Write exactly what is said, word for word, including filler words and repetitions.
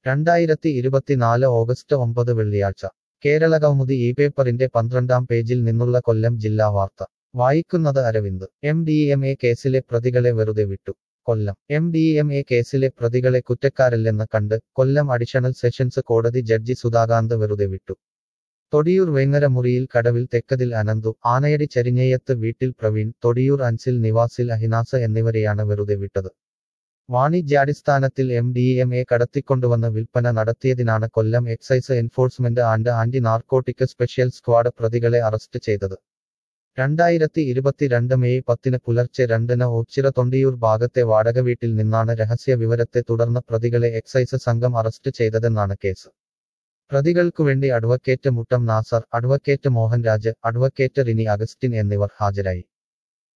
രണ്ടായിരത്തി ഇരുപത്തിനാല് ഓഗസ്റ്റ് ഒമ്പത് വെള്ളിയാഴ്ച കേരളകൗമുദി ഈ പേപ്പറിന്റെ പന്ത്രണ്ടാം പേജിൽ നിന്നുള്ള കൊല്ലം ജില്ലാ വാർത്ത വായിക്കുന്നത് Aravind. M D M A കേസിലെ പ്രതികളെ വെറുതെ വിട്ടു. Kollam. M D M A കേസിലെ പ്രതികളെ കുറ്റക്കാരല്ലെന്ന് കണ്ട് കൊല്ലം അഡീഷണൽ സെഷൻസ് കോടതി ജഡ്ജി സുധാകാന്ത് വെറുതെ വിട്ടു. തൊടിയൂർ വേങ്ങര മുറിയിൽ കടവിൽ തെക്കതിൽ അനന്തു, ആനയടി ചരിഞ്ഞയത്ത് വീട്ടിൽ പ്രവീൺ, തൊടിയൂർ അൻസിൽ നിവാസിൽ അഹിനാസ് എന്നിവരെയാണ് വെറുതെ വിട്ടത്. വാണിജ്യാടിസ്ഥാനത്തിൽ എം ഡി എം എ കടത്തിക്കൊണ്ടുവന്ന് വിൽപ്പന നടത്തിയതിനാണ് Kollam excise enforcement and anti narcotic special squad പ്രതികളെ അറസ്റ്റ് ചെയ്തത്. രണ്ടായിരത്തി ഇരുപത്തിരണ്ട് മെയ് പത്തിന് പുലർച്ചെ രണ്ടിന് ഓച്ചിറ തൊണ്ടിയൂർ ഭാഗത്തെ വാടക വീട്ടിൽ നിന്നാണ് രഹസ്യ വിവരത്തെ തുടർന്ന് പ്രതികളെ എക്സൈസ് സംഘം അറസ്റ്റ് ചെയ്തതെന്നാണ് കേസ്. പ്രതികൾക്കുവേണ്ടി advocate Muttam Nasar, advocate Mohanraj, advocate Rini Augustine എന്നിവർ ഹാജരായി.